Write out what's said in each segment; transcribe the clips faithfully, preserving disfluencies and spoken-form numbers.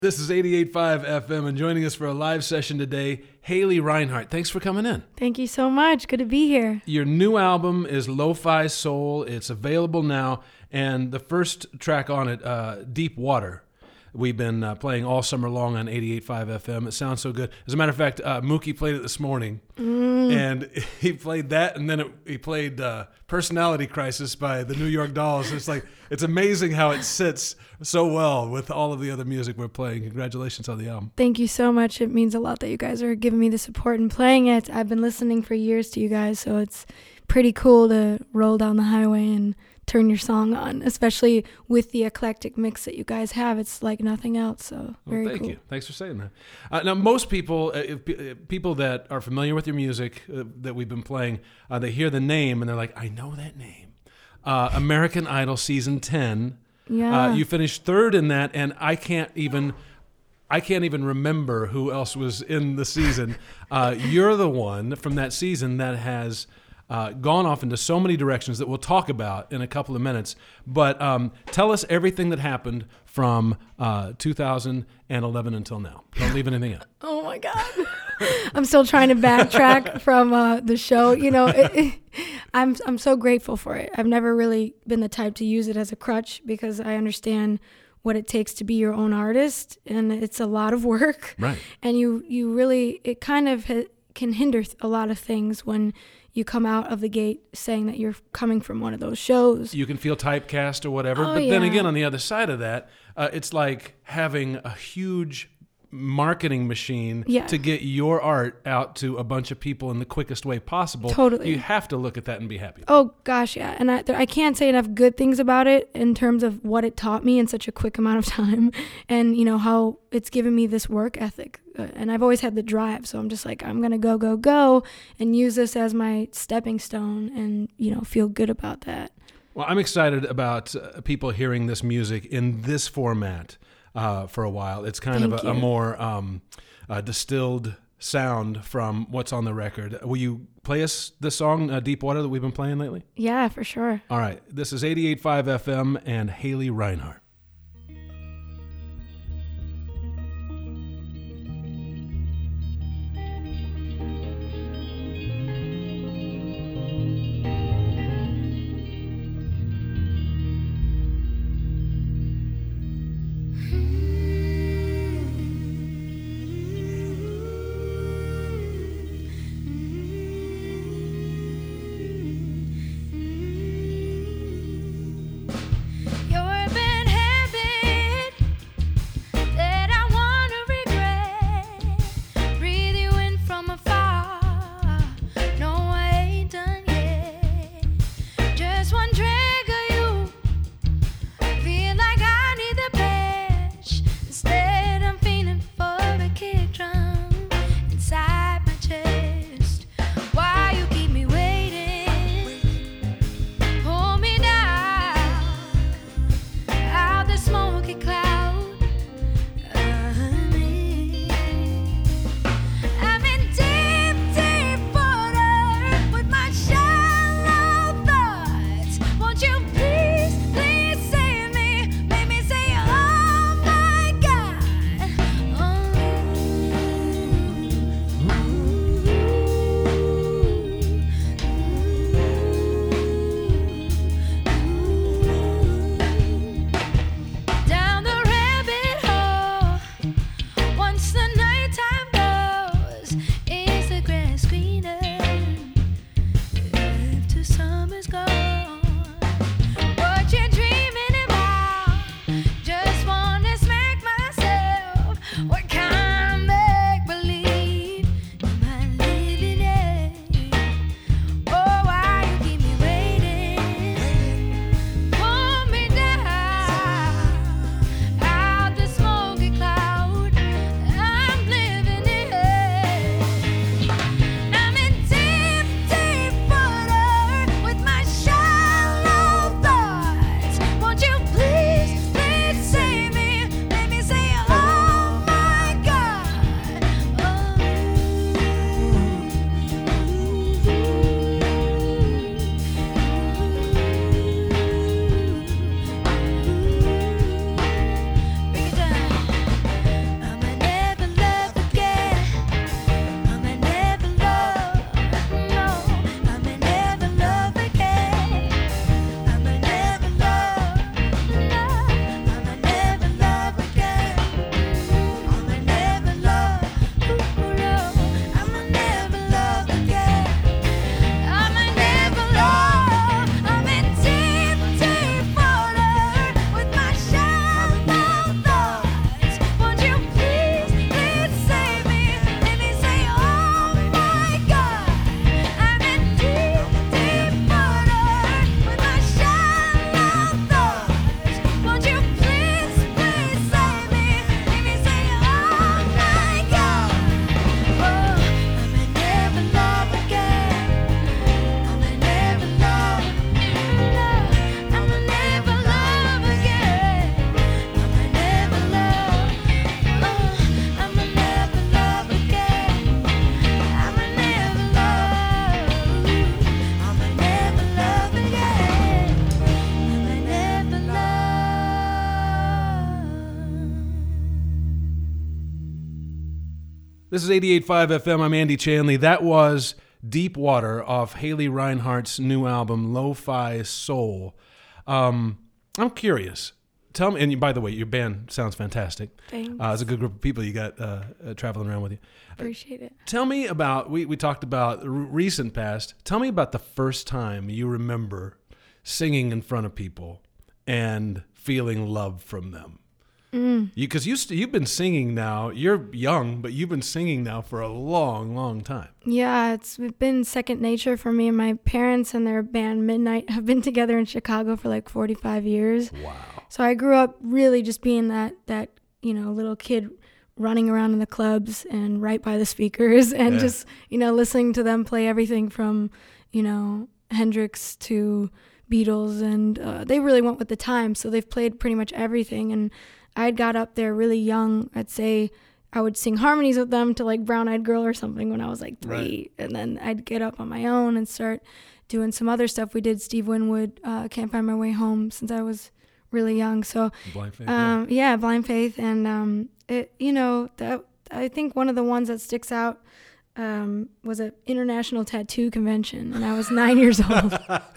This is eighty-eight point five F M, and joining us for a live session today, Haley Reinhart. Thanks for coming in. Thank you so much. Good to be here. Your new album is Lo-Fi Soul. It's available now, and the first track on it, uh, Deep Water, we've been uh, playing all summer long on eighty-eight point five F M. It sounds so good. As a matter of fact, uh, Mookie played it this morning, mm. and he played that, and then it, he played uh, Personality Crisis by the New York Dolls. It's like, it's amazing how it sits so well with all of the other music we're playing. Congratulations on the album. Thank you so much. It means a lot that you guys are giving me the support and playing it. I've been listening for years to you guys, so it's pretty cool to roll down the highway and turn your song on, especially with the eclectic mix that you guys have. It's like nothing else, so very well, thank cool. you. Thanks for saying that. Uh, now, most people, uh, if, if people that are familiar with your music uh, that we've been playing, uh, they hear the name and they're like, I know that name. Uh, American Idol Season ten. Yeah. Uh, you finished third in that, and I can't even... I can't even remember who else was in the season. Uh, you're the one from that season that has uh, gone off into so many directions that we'll talk about in a couple of minutes. But um, tell us everything that happened from uh, two thousand eleven until now. Don't leave anything out. Oh, my God. I'm still trying to backtrack from uh, the show. You know, it, it, I'm I'm so grateful for it. I've never really been the type to use it as a crutch because I understand what it takes to be your own artist, and it's a lot of work. Right. And you, you really, it kind of ha- can hinder th- a lot of things when you come out of the gate saying that you're coming from one of those shows. You can feel typecast or whatever, oh, but yeah. then again, on the other side of that, uh, it's like having a huge marketing machine yeah. to get your art out to a bunch of people in the quickest way possible. Totally. You have to look at that and be happy. Oh, gosh, yeah. And I, there, I can't say enough good things about it in terms of what it taught me in such a quick amount of time and, you know, how it's given me this work ethic. Uh, and I've always had the drive, so I'm just like, I'm going to go, go, go and use this as my stepping stone and, you know, feel good about that. Well, I'm excited about uh, people hearing this music in this format. Uh, for a while. It's kind Thank of a, a more um, uh, distilled sound from what's on the record. Will you play us the song uh, Deep Water that we've been playing lately? Yeah, for sure. All right. This is eighty-eight point five F M and Haley Reinhart. I'm This is eighty-eight point five F M. I'm Andy Chanley. That was Deep Water off Haley Reinhardt's new album, Lo-Fi Soul. Um, I'm curious. Tell me, and by the way, your band sounds fantastic. Thanks. Uh, it's a good group of people you got uh, uh, traveling around with you. Appreciate it. Tell me about, we, we talked about r- recent past. Tell me about the first time you remember singing in front of people and feeling love from them. Mm. You, because you st- you've been singing now. You're young, but you've been singing now for a long, long time. Yeah, it's been second nature for me. My parents and their band Midnight have been together in Chicago for like forty-five years. Wow. So I grew up really just being that, that you know, little kid running around in the clubs and right by the speakers and Yeah. just, you know, listening to them play everything from, you know, Hendrix to Beatles. And uh, they really went with the time. So they've played pretty much everything. And I got up there really young. I'd say I would sing harmonies with them to like Brown Eyed Girl or something when I was like three. Right. And then I'd get up on my own and start doing some other stuff. We did Steve Winwood, uh, Can't Find My Way Home, since I was really young. So, Blind Faith, um, yeah. yeah, Blind Faith. And, um, it, you know, that I think one of the ones that sticks out um, was an international tattoo convention, and I was nine years old.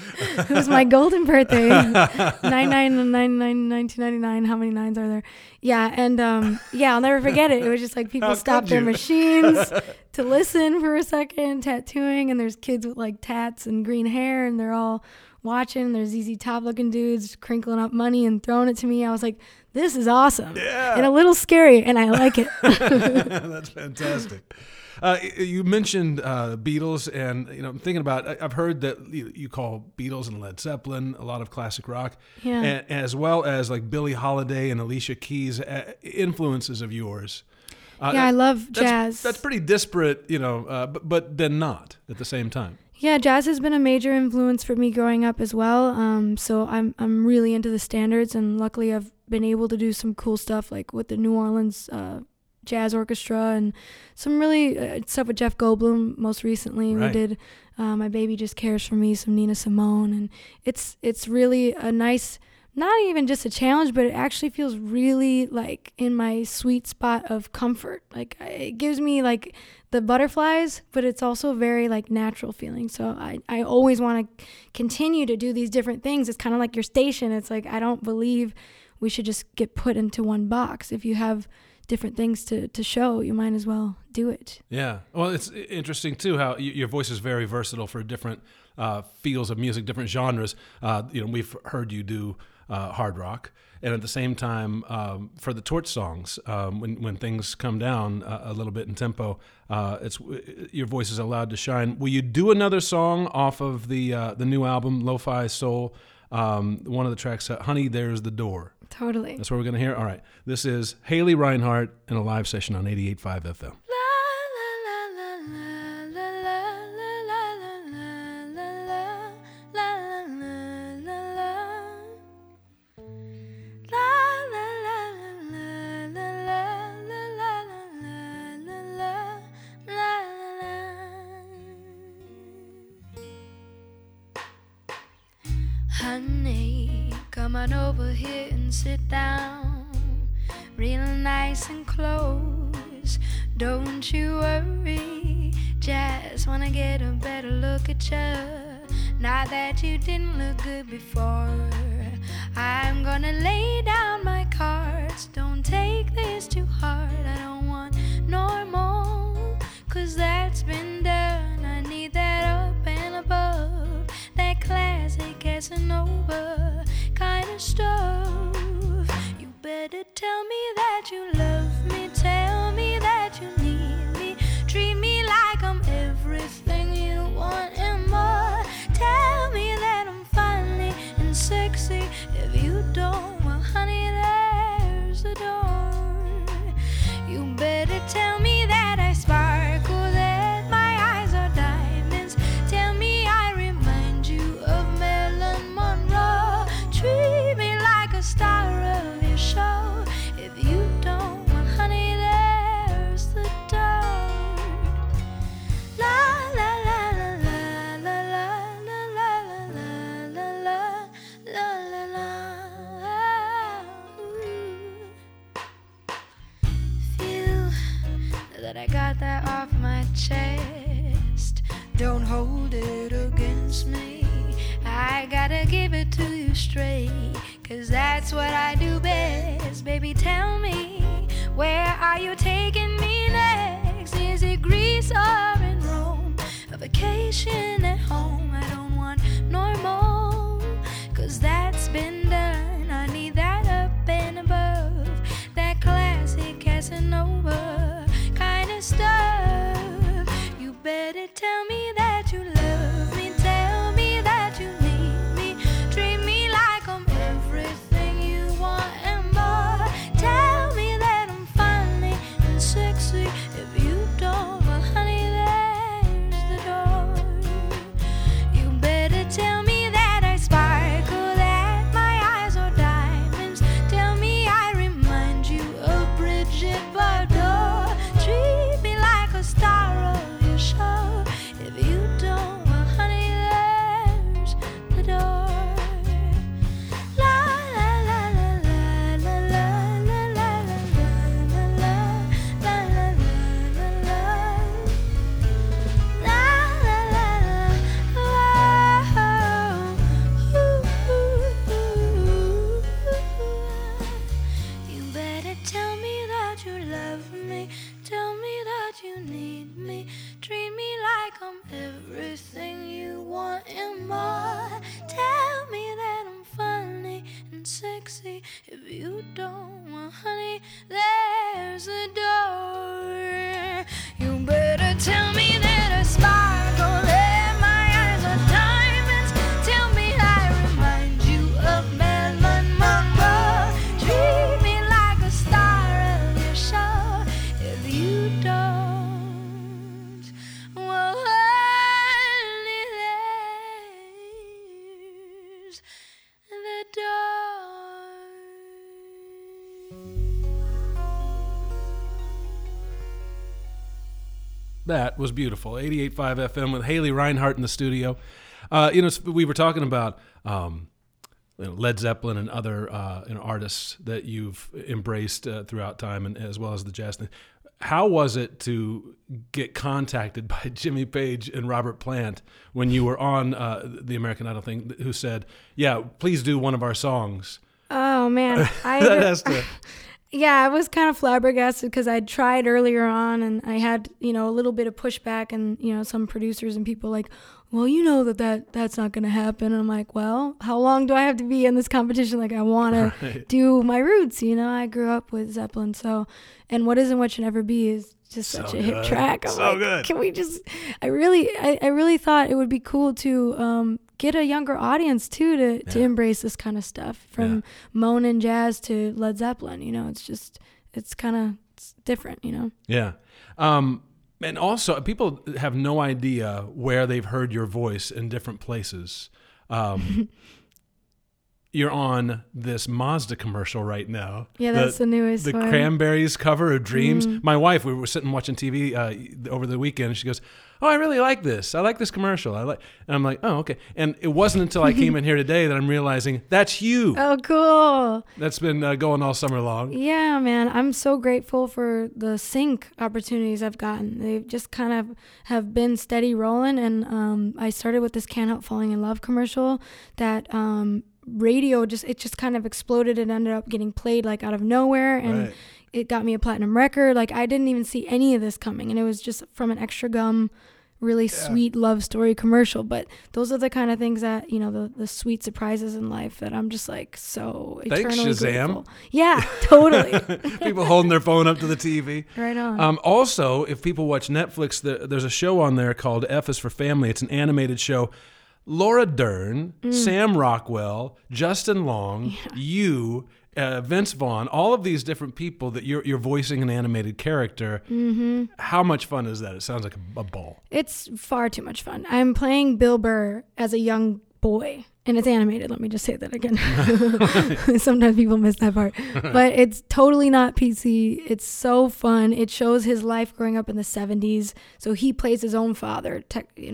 It was my golden birthday. nine nine nine nine nineteen ninety-nine. How many nines are there? Yeah, and um, yeah, I'll never forget it. It was just like people How stopped could their you? machines to listen for a second, tattooing, and there's kids with like tats and green hair, and they're all watching. There's Z Z Top looking dudes crinkling up money and throwing it to me. I was like, this is awesome. Yeah. And a little scary, and I like it. That's fantastic. Uh, you mentioned uh, Beatles, and you know, I'm thinking about. I've heard that you, you call Beatles and Led Zeppelin a lot of classic rock, Yeah. and, as well as like Billie Holiday and Alicia Keys, uh, influences of yours. Uh, yeah, I love that's, jazz. That's pretty disparate, you know, uh, but, but then not at the same time. Yeah, jazz has been a major influence for me growing up as well. Um, so I'm I'm really into the standards, and luckily I've been able to do some cool stuff like with the New Orleans uh, Jazz Orchestra and some really uh, stuff with Jeff Goldblum. Most recently, Right. we did uh, "My Baby Just Cares for Me," some Nina Simone, and it's it's really a nice. Not even just a challenge, but it actually feels really like in my sweet spot of comfort. Like it gives me like the butterflies, but it's also very like natural feeling. So I, I always want to continue to do these different things. It's kind of like your station. It's like, I don't believe we should just get put into one box. If you have different things to, to show, you might as well do it. Yeah. Well, it's interesting too how y- your voice is very versatile for different uh, fields of music, different genres. Uh, you know, we've heard you do Uh, hard rock, and at the same time, um, for the Torch songs, um, when when things come down uh, a little bit in tempo, uh, it's your voice is allowed to shine. Will you do another song off of the uh, the new album, Lo-Fi Soul? Um, one of the tracks, uh, "Honey, There's the Door." Totally. That's what we're gonna hear. All right, this is Haley Reinhardt in a live session on eighty-eight point five F M. Honey, come on over here and sit down, real nice and close. Don't you worry, just wanna get a better look at you. Not that you didn't look good before. I'm gonna lay down my cards. Don't take this too hard. I don't want normal, cause that's been done. I need that up and above, that classic Casanova kind of stuff. You better tell me that you love me. Tell me that you need me. Treat me like I'm everything you want and more. Tell me that I'm funny and sexy. If you don't, well honey, there's the door. You better tell me that I sparkle, that my eyes are diamonds. Tell me I remind you of Marilyn Monroe. that I got that off my chest. Don't hold it against me, I gotta give it to you straight, 'cause that's what I do best. Baby, tell me, where are you taking me next? Is it Greece or in Rome? A vacation at home? I don't want normal, 'cause that's been done. I need that up and above, that classic Casanova kind of stuff. You better tell me that you love me, tell me that you need me, treat me like I'm everything you want and more. Tell me that I'm funny and sexy. If you don't, well honey, there's the door. You better tell me that I sparkle, that my eyes are diamonds. Tell me I remind you of Bridget Bardot. Treat me like a star of your show. If you don't, well honey, there's the door. La la la la la la la la la la la la la la la la la la. You better tell me that you love me, tell me that you need me, treat me like I'm everything you want and more. Tell me that I'm funny and sexy. If you don't, well honey, there's the door. You better tell me that I sparkle, that my eyes are diamonds. Tell me I remind you of Marilyn Monroe. Treat me like a star of your show. If you don't, well honey, there's the door. That was beautiful. eighty-eight point five F M with Haley Reinhart in the studio. Uh, you know, we were talking about um, you know, Led Zeppelin and other uh, you know, artists that you've embraced uh, throughout time, and as well as the jazz thing. How was it to get contacted by Jimmy Page and Robert Plant when you were on uh, the American Idol thing, who said, yeah, please do one of our songs? Oh man, I That has to... yeah, I was kind of flabbergasted because I'd tried earlier on and I had, you know, a little bit of pushback and, you know, some producers and people like, well, you know that, that that's not going to happen. And I'm like, well, how long do I have to be in this competition? Like, I want to Right. do my roots, you know, I grew up with Zeppelin. So, and What Isn't What Should Never Be is just such So a hit good. track. I'm So like, good. can we just, I really, I, I really thought it would be cool to um, get a younger audience too, to, to Yeah. embrace this kind of stuff, from Yeah. Moan and jazz to Led Zeppelin, you know, it's just, it's kind of it's different, you know? Yeah. Um, and also, people have no idea where they've heard your voice in different places. Um, you're on this Mazda commercial right now. Yeah, that's the newest The one. Cranberries cover of Dreams. My wife, we were sitting watching T V uh, over the weekend, and she goes, oh, I really like this. I like this commercial. I like, and I'm like, oh, okay. And it wasn't until I came in here today that I'm realizing that's you. Oh, cool. That's been uh, going all summer long. Yeah, man. I'm so grateful for the sync opportunities I've gotten. They just kind of have been steady rolling. And um, I started with this Can't Help Falling in Love commercial that um, radio just, it just kind of exploded and ended up getting played like out of nowhere. And Right. it got me a platinum record. Like, I didn't even see any of this coming. And it was just from an Extra Gum, really Yeah. sweet love story commercial. But those are the kind of things that, you know, the, the sweet surprises in life that I'm just like so Thanks, eternally Shazam. grateful. Yeah, totally. People holding their phone up to the T V. Right on. Um, also, if people watch Netflix, there, there's a show on there called F is for Family. It's an animated show. Laura Dern, Mm. Sam Rockwell, Justin Long, you, uh, Vince Vaughn, all of these different people that you're you're voicing an animated character. Mm-hmm. How much fun is that? It sounds like a, a ball. It's far too much fun. I'm playing Bill Burr as a young boy, and it's animated. Let me just say that again. Sometimes people miss that part. But it's totally not P C. It's so fun. It shows his life growing up in the seventies. So he plays his own father, tech, you know,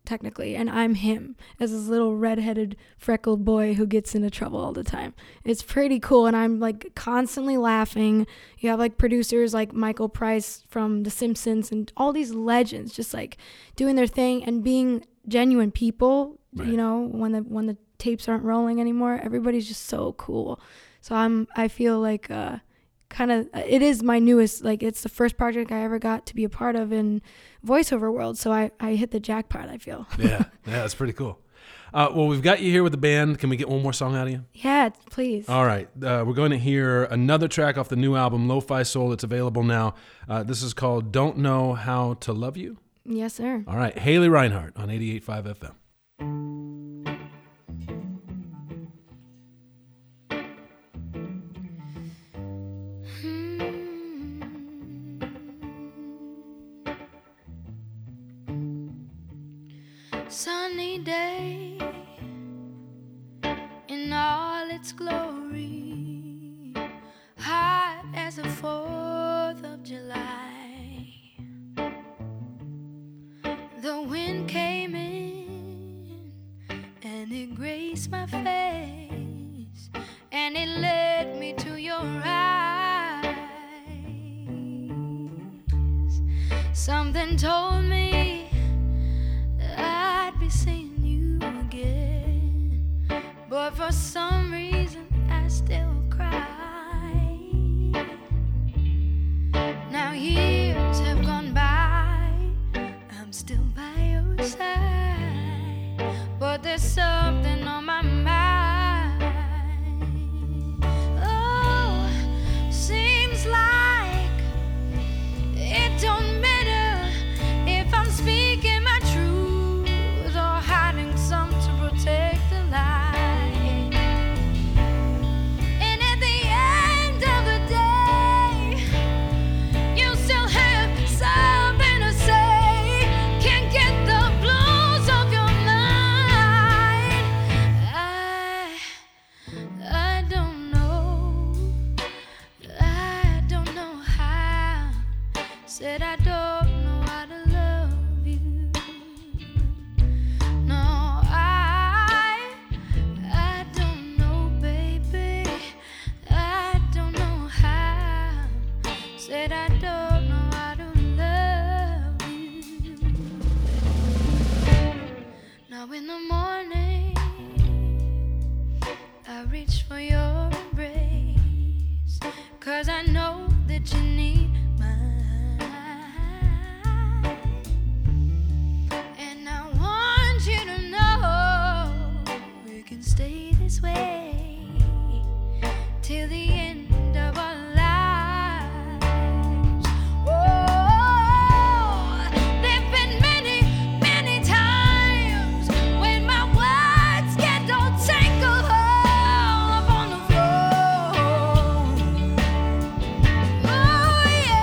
technically, and I'm him as this little redheaded freckled boy who gets into trouble all the time. It's pretty cool, and I'm like constantly laughing. You have like producers like Michael Price from The Simpsons and all these legends just like doing their thing and being genuine people. Right. You know, when the when the tapes aren't rolling anymore, everybody's just so cool. So I'm I feel like uh kind of it is my newest, like it's the first project I ever got to be a part of in voiceover world, so I, I hit the jackpot, I feel. yeah yeah that's pretty cool. Uh, well, we've got you here with the band. Can we get one more song out of you? Yeah, please. All right, uh, we're going to hear another track off the new album Lo-Fi Soul. It's available now. Uh, this is called Don't Know How to Love You. Yes, sir. All right, Haley Reinhart on eighty-eight point five F M. Sunny day in all its glory, hot as the fourth of July. The wind came in and it graced my face, and it led me to your eyes. Something told me I'd be seeing you again, but for some reason I still cry. Now years have gone by, I'm still by your side, but there's something on my mind. Oh, seems like it don't matter if I'm speaking my truth, some to protect the light. And at the end of the day, you still have something to say. Can't get the blues off your mind. I, I don't know. I don't know how. Said I don't know how to love you. No. Said I don't know how to love you. Now in the morning, I reach for your embrace, 'cause I know that you need mine. And I want you to know we can stay this way till the end of our lives. Oh yeah.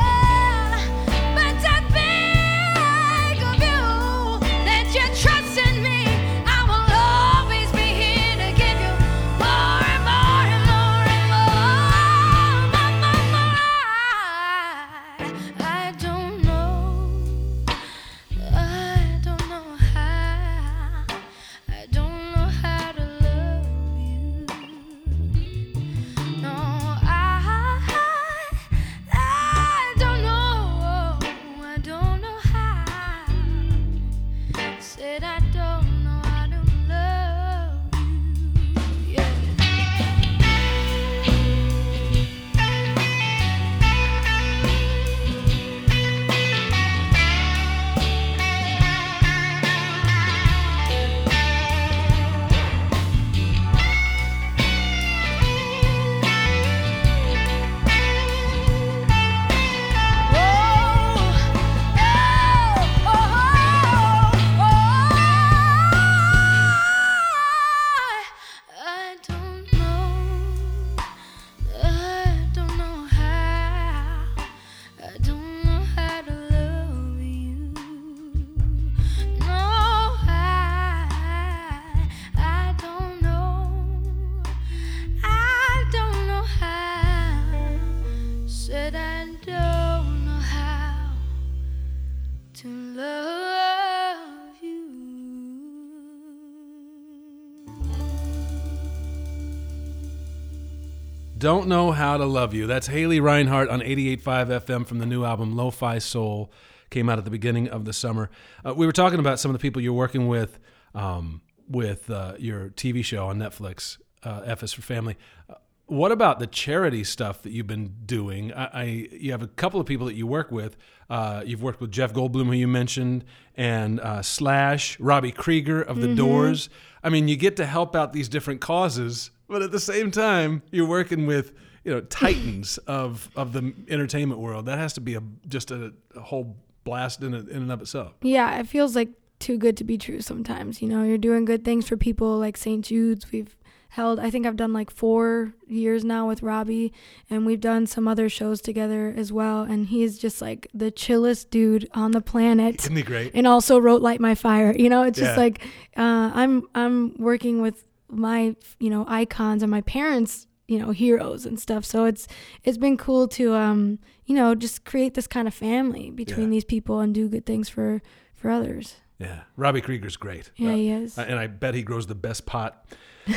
Don't Know How to Love You. That's Haley Reinhart on eighty-eight point five F M from the new album Lo-Fi Soul. Came out at the beginning of the summer. Uh, we were talking about some of the people you're working with um, with uh, your T V show on Netflix, uh, F is for Family. Uh, what about the charity stuff that you've been doing? I, I you have a couple of people that you work with. Uh, you've worked with Jeff Goldblum, who you mentioned, and uh, Slash, Robbie Krieger of The mm-hmm. Doors. I mean, you get to help out these different causes, but at the same time, you're working with, you know, titans of, of the entertainment world. That has to be a just a, a whole blast in, a, in and of itself. Yeah, it feels like too good to be true sometimes. You know, you're doing good things for people like Saint Jude's. We've held, I think I've done like four years now with Robbie, and we've done some other shows together as well. And he's just like the chillest dude on the planet. Isn't he great? And also wrote Light My Fire. You know, it's just yeah. like uh, I'm I'm working with my, you know, icons and my parents, you know, heroes and stuff. So it's it's been cool to um you know, just create this kind of family between yeah. these people and do good things for for others. Yeah, Robbie Krieger's great. Yeah, uh, he is. And I bet he grows the best pot.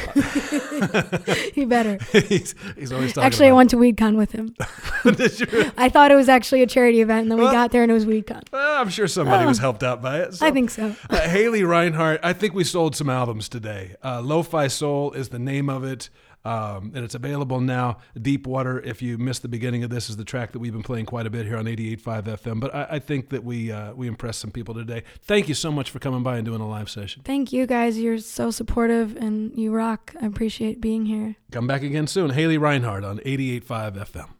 He better. he's, he's always talking Actually, about I went to WeedCon with him. Did you? I thought it was actually a charity event, and then well, we got there and it was WeedCon. Well, I'm sure somebody oh, was helped out by it. So. I think so. uh, Haley Reinhart, I think we sold some albums today. Uh, Lo-Fi Soul is the name of it. Um, and it's available now. Deep Water, if you missed the beginning of this, is the track that we've been playing quite a bit here on eighty-eight point five F M. But I, I think that we uh, we impressed some people today. Thank you so much for coming by and doing a live session. Thank you, guys. You're so supportive, and you rock. I appreciate being here. Come back again soon. Haley Reinhart on eighty-eight point five F M.